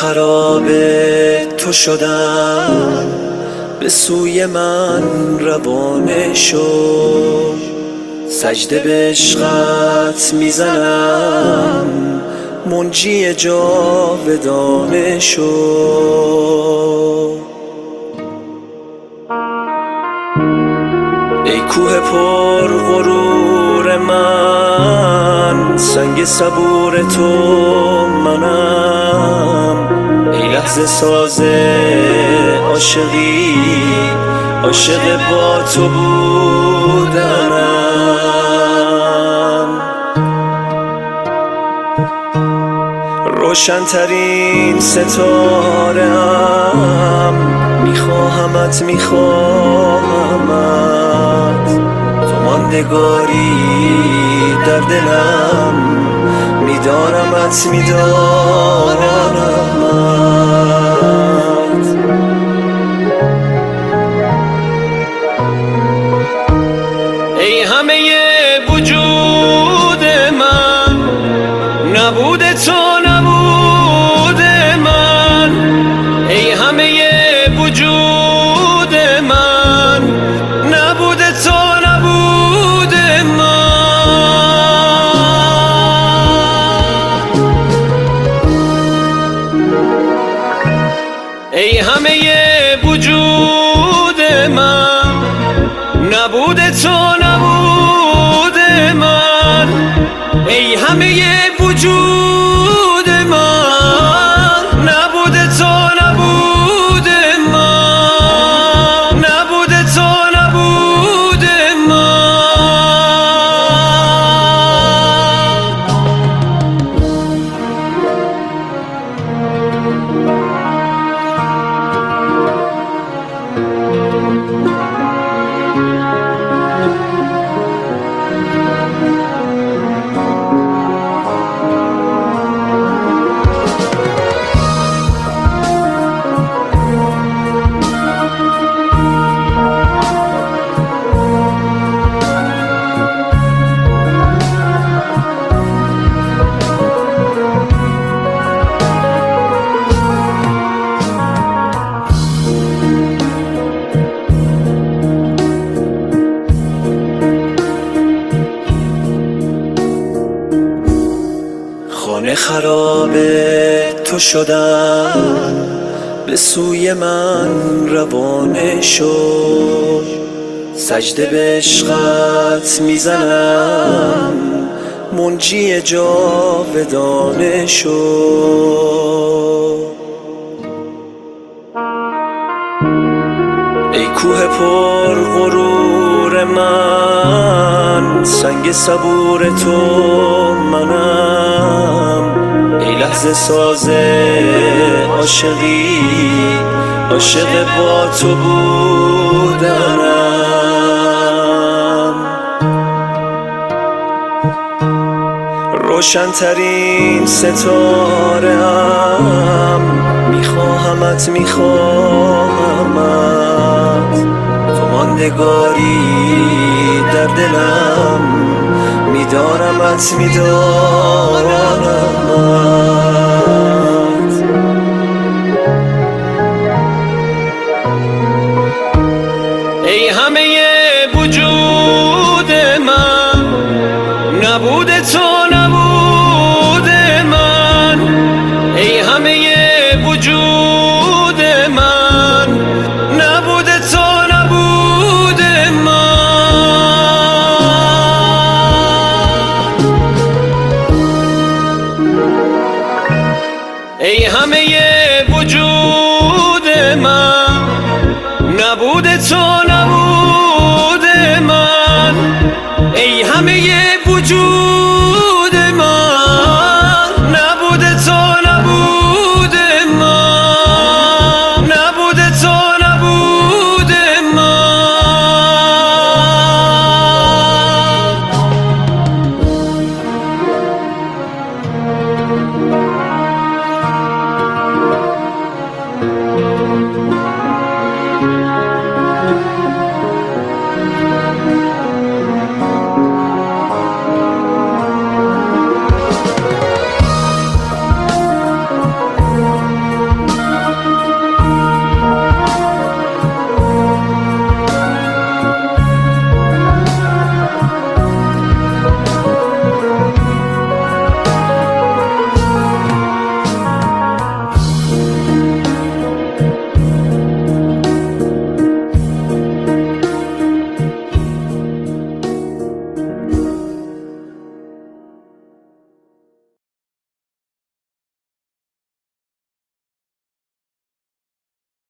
خراب تو شدم، به سوی من روانه شو. سجده به عشقت میزنم، منجی جاودانه شو. ای کوه پر غرور من، سنگ صبور تو منم. ای لحظه ساز عاشقی، عاشق با تو بودنم. روشن‌ترین ستاره ام، میخواهمت میخواهمت. تو ماندگاری در دلم، میدارمت میدارمت. ای همه وجود من، نبود تو نبود من. ای همه وجود من، نبود تو نبود من. ای همه وجود من، نبود تو نبود من. ای همه وجود من، نبود تو نبود من. نبود تو نبود خانه خراب تو شدم، به سوی من روانه شو. سجده به عشقت میزنم، منجی جاودانه شو. ای کوه پر غرور من، سنگ صبور تو منم. ای لحظه ساز عاشقی، عاشق با تو بودنم. روشن‌ترین ستاره ام، میخواهمت میخواهمت. تو ماندگاری در دلم، میدارمت میدارمت. ای همه وجود من، نبود تو نبود من. ای همه وجود من، نبود تو نبود من. ای همه وجود من، نبود تو نبود من. ای همه وجود